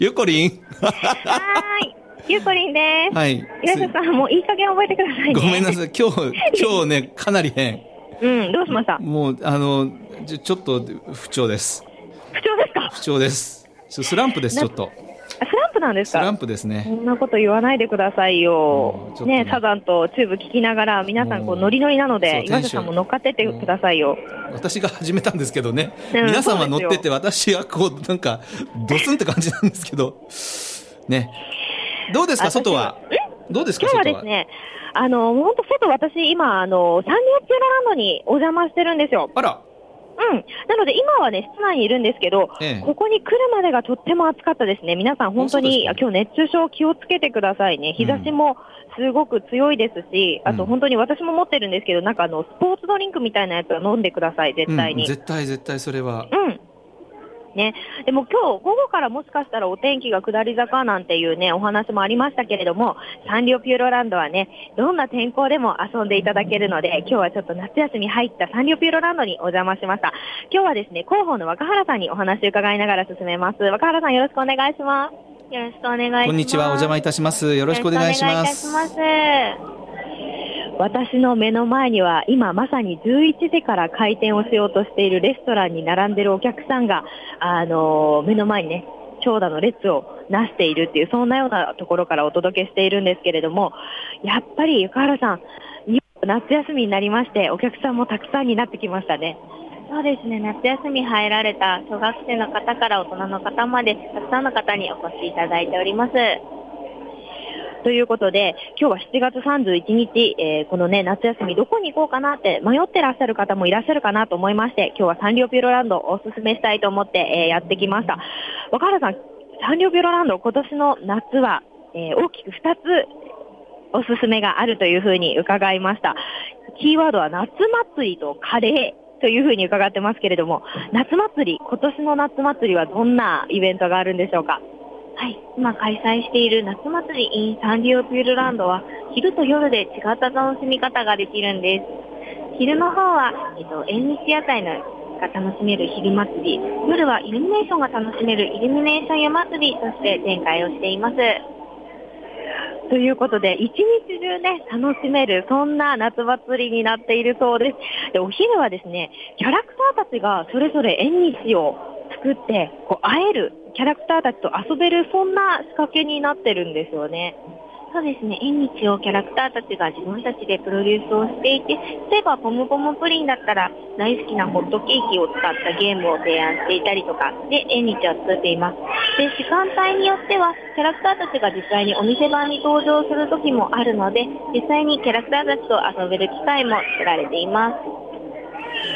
ゆこりんはーい。ゆうこりんです。 はい。 岩下さん、もういい加減覚えてくださいね。 ごめんなさい。今日ね、かなり変。 うん、どうしました？ もう、ちょっと不調です。 不調ですか？ 不調です。スランプです、ちょっと。 スランプなんですか？ スランプですね。 そんなこと言わないでくださいよ。ね、サザンとチューブ聞きながら、皆さんこうノリノリなので、岩下さんも乗っかってってくださいよ。 私が始めたんですけどね。皆さんは乗ってて、私はこう、なんか、ドスンって感じなんですけど。ね。どうですか、外は。どうですか、 今日はですね、本当外、私今、サンリオピューロランドにお邪魔してるんですよ。 あら。 うん。なので今はね、室内にいるんですけど、ここに来るまでがとっても暑かったですね。皆さん本当に、今日熱中症気をつけてくださいね。日差しもすごく強いですし、あと本当に私も持ってるんですけど、なんかスポーツドリンクみたいなやつは飲んでください、絶対に。 絶対それは。 うん。ね、でも今日午後からもしかしたらお天気が下り坂なんていうね、お話もありましたけれども、サンリオピューロランドはね、どんな天候でも遊んでいただけるので、今日はちょっと夏休み入ったサンリオピューロランドにお邪魔しました。今日はですね、広報の若原さんにお話を伺いながら進めます。若原さん、よろしくお願いします。 よろしくお願いします。 こんにちは、お邪魔いたします。よろしくお願いします。 よろしくお願いいたします。 私の目の前には今まさに11時から開店をしようとしているレストランに並んでいるお客さんが、目の前にね、長蛇の列をなしているっていう、そんなようなところからお届けしているんですけれども、やっぱり床原さん、夏休みになりましてお客さんもたくさんになってきましたね。 そうですね、夏休み入られた小学生の方から大人の方までたくさんの方にお越しいただいております。 ということで、今日は7月31日、このね、夏休みどこに行こうかなって迷ってらっしゃる方もいらっしゃるかなと思いまして、今日はサンリオピューロランドをおすすめしたいと思って、やってきました。若原さん、サンリオピューロランド今年の夏は、大きく2つおすすめがあるというふうに伺いました。キーワードは夏祭りとカレーというふうに伺ってますけれども、夏祭り、今年の夏祭りはどんなイベントがあるんでしょうか？ はい、今開催している夏祭り in サンリオピューロランドは昼と夜で違った楽しみ方ができるんです。昼の方は、縁日屋台が楽しめる昼祭り、夜はイルミネーションが楽しめるイルミネーション夜祭りとして展開をしています。 ということで、一日中ね、楽しめる、そんな夏祭りになっているそうです。で、お昼はですね、キャラクターたちがそれぞれ縁日を作って、こう会える、キャラクターたちと遊べる、そんな仕掛けになってるんですよね。 そうですね、縁日をキャラクターたちが自分たちでプロデュースをしていて、例えばポムポムプリンだったら大好きなホットケーキを使ったゲームを提案していたりとかで縁日を作っています。で、時間帯によってはキャラクターたちが実際にお店番に登場する時もあるので、実際にキャラクターたちと遊べる機会も作られています。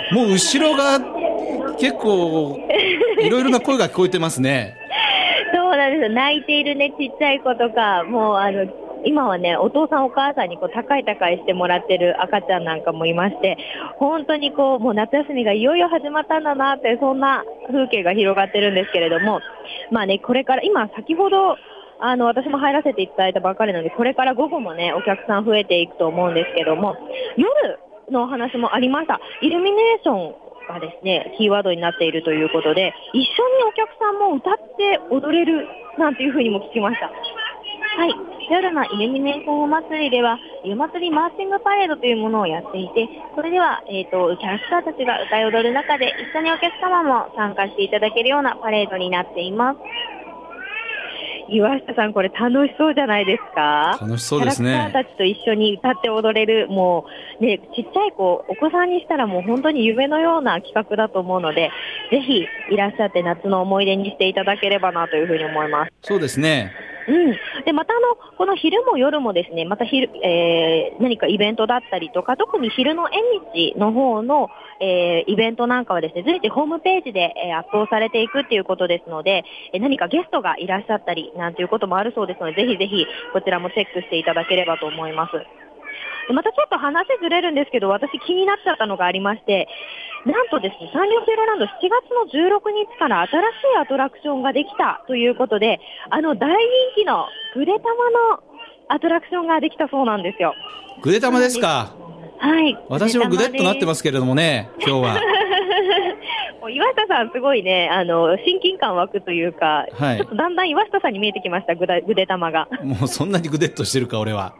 もう後ろが結構いろいろな声が聞こえてますね。 そうなんですよ。泣いているね、ちっちゃい子とか、もう今はね、お父さんお母さんにこう高いしてもらってる赤ちゃんなんかもいまして、本当にこう、もう夏休みがいよいよ始まったんだなって、そんな風景が広がってるんですけれども、まあね、これから、今先ほど、私も入らせていただいたばかりなので、これから午後もね、お客さん増えていくと思うんですけども、夜のお話もありました。イルミネーションがですね、キーワードになっているということで、一緒にお客さんも歌って踊れるなんていう風にも聞きました。 はい、夜のイルミネーションお祭りでは夜祭りマーチングパレードというものをやっていて、それでは、キャラクターたちが歌い踊る中で一緒にお客様も参加していただけるようなパレードになっています。 岩下さん、これ楽しそうじゃないですか？ 楽しそうですね。 キャラクターたちと一緒に歌って踊れる、もうね、ちっちゃい子、お子さんにしたらもう本当に夢のような企画だと思うので、ぜひいらっしゃって夏の思い出にしていただければなというふうに思います。 そうですね。 で、またこの昼も夜もですね、また何かイベントだったりとか、特に昼の縁日の方の、イベントなんかはですね、随時ホームページで、アップをされていくっていうことですので、何かゲストがいらっしゃったりなんていうこともあるそうですので、ぜひぜひこちらもチェックしていただければと思います。またちょっと話ずれるんですけど、私気になっちゃったのがありまして、なんとですね、サンリオピューロランド7月の16日から新しいアトラクションができたということで、大人気のぐでたまのアトラクションができたそうなんですよ。 ぐでたまですか？ はい。 私もぐでっとなってますけれどもね、今日は。 岩下さんすごいね、親近感湧くというか、 はい、 ちょっとだんだん岩下さんに見えてきました、ぐでたまが。 もうそんなにぐでっとしてるか、俺は。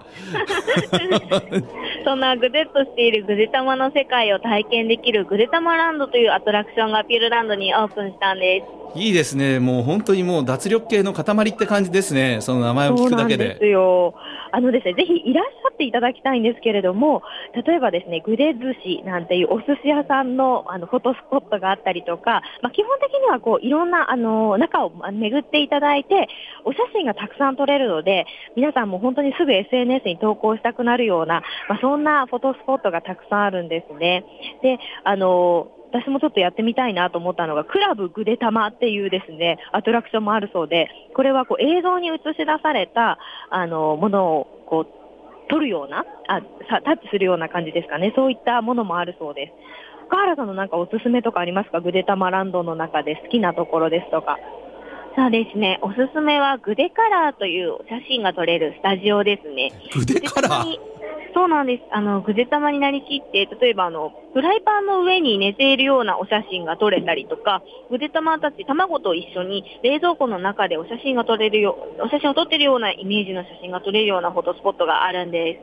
そんなぐでっとしているぐでたまの世界を体験できるぐでたまランドというアトラクションがピューロランドにオープンしたんです。 いいですね。もう本当にもう脱力系の塊って感じですね。その名前を聞くだけで。 そうなんですよ。ですね、ぜひいらっしゃっていただきたいんですけれども、例えばですね、ぐで寿司なんていうお寿司屋さんのフォトスポットがあったりとか、基本的にはこういろんな中を巡っていただいて、お写真がたくさん撮れるので、皆さんも本当にすぐ SNS に投稿したくなるような、そんなフォトスポットがたくさんあるんですね。で、私もちょっとやってみたいなと思ったのが、クラブぐでたまっていうですね、アトラクションもあるそうで、これはこう映像に映し出された、ものをこう、撮るような、タッチするような感じですかね。そういったものもあるそうです。深原さんのなんかおすすめとかありますか？ぐでたまランドの中で好きなところですとか。 そうですね。おすすめはグデカラーという写真が撮れるスタジオですね。 ぐでカラー？ そうなんです。ぐでたまになりきって、例えばフライパンの上に寝ているようなお写真が撮れたりとか、ぐでたまたち卵と一緒に冷蔵庫の中でお写真を撮っているようなイメージの写真が撮れるようなフォトスポットがあるんです。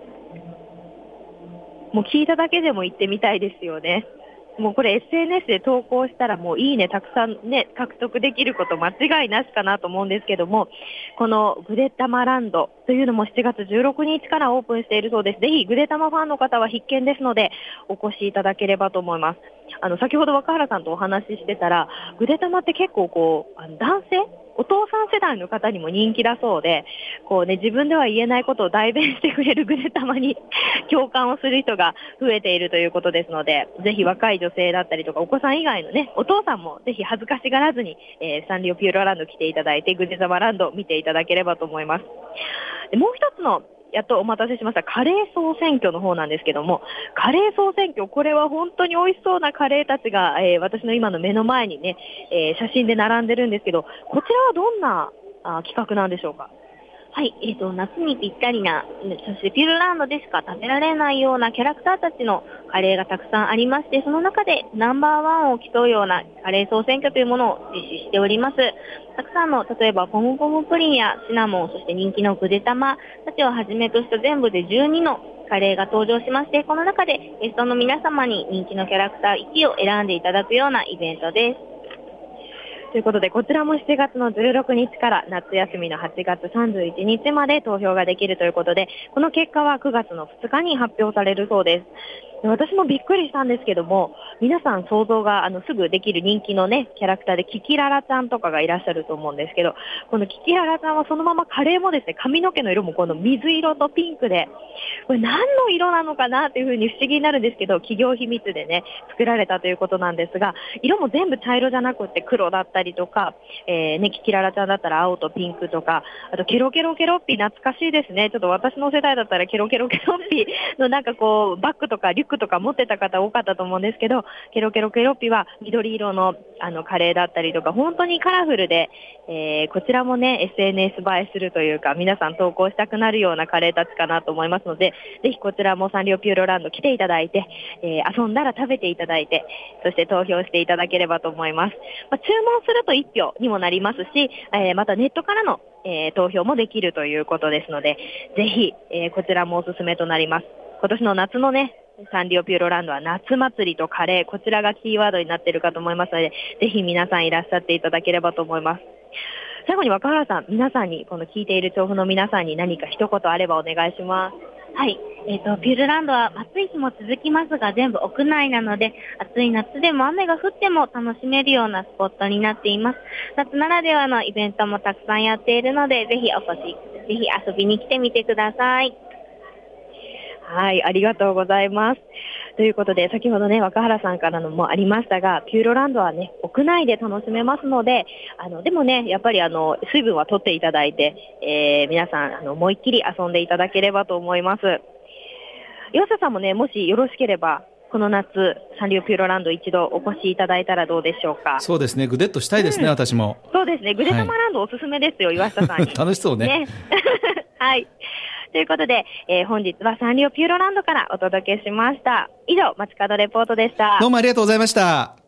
もう聞いただけでも行ってみたいですよね。もうこれ SNS で投稿したらもういいねたくさんね獲得できること間違いなしかなと思うんですけども、このぐでたまランドというのも7月16日からオープンしているそうです。ぜひぐでたまファンの方は必見ですのでお越しいただければと思います。先ほど若原さんとお話ししてたら、ぐでたまって結構こう男性お父さん世代の方にも人気だそうで、こうね、自分では言えないことを代弁してくれるぐでたまに共感をする人が増えているということですので、ぜひ若い女性だったりとかお子さん以外のね、お父さんもぜひ恥ずかしがらずに、サンリオピューロランド来ていただいて、ぐでたまランド見ていただければと思います。でもう一つのやっとお待たせしましたカレー総選挙の方なんですけども、カレー総選挙、これは本当に美味しそうなカレーたちが、私の今の目の前にね、写真で並んでるんですけど、こちらはどんな企画なんでしょうか？ はい、夏にぴったりな、そしてピューロランドでしか食べられないようなキャラクターたちのカレーがたくさんありまして、その中でナンバーワンを競うようなカレー総選挙というものを実施しております。たくさんの、例えばポムポムプリンやシナモン、そして人気のぐでたまたちをはじめとした全部で12のカレーが登場しまして、この中でゲストの皆様に人気のキャラクター1を選んでいただくようなイベントです。 ということで、こちらも7月の16日から夏休みの8月31日まで投票ができるということで、この結果は9月の2日に発表されるそうです。私もびっくりしたんですけども、皆さん想像がすぐできる人気のね、キャラクターでキキララちゃんとかがいらっしゃると思うんですけど、このキキララちゃんはそのままカレーもですね、髪の毛の色もこの水色とピンクで、これ何の色なのかなっていうふうに不思議になるんですけど、企業秘密でね、作られたということなんですが、色も全部茶色じゃなくて黒だったりとか、キキララちゃんだったら青とピンクとか、あとケロケロケロッピー懐かしいですね。ちょっと私の世代だったらケロケロケロッピーのなんかこう、バッグとかリュックとか持ってた方多かったと思うんですけど、ケロケロケロッピは緑色のカレーだったりとか、本当にカラフルで、こちらもね SNS 映えするというか、皆さん投稿したくなるようなカレーたちかなと思いますので、ぜひこちらもサンリオピューロランド来ていただいて、遊んだら食べていただいて、そして投票していただければと思います。注文すると1票にもなりますし、またネットからの投票もできるということですので、ぜひ、こちらもおすすめとなります。今年の夏のね、サンリオピューロランドは夏祭りとカレー、こちらがキーワードになっているかと思いますので、ぜひ皆さんいらっしゃっていただければと思います。最後に若原さん、皆さんに、この聞いている調布の皆さんに何か一言あればお願いします。 はい。ピューロランドは暑い日も続きますが、全部屋内なので、暑い夏でも雨が降っても楽しめるようなスポットになっています。夏ならではのイベントもたくさんやっているので、ぜひ遊びに来てみてください。 はい、ありがとうございます。ということで、先ほどね、若原さんからのもありましたが、ピューロランドはね、屋内で楽しめますので、でもね、やっぱり水分は取っていただいて、皆さん、思いっきり遊んでいただければと思います。岩佐さんもね、もしよろしければ、この夏、サンリオピューロランド一度お越しいただいたらどうでしょうか。 そうですね、ぐでっとしたいですね、私も。 そうですね、ぐでたまランドおすすめですよ、岩下さんに。 楽しそうね。 はい。ということで、本日はサンリオピューロランドからお届けしました。以上、街角レポートでした。 どうもありがとうございました。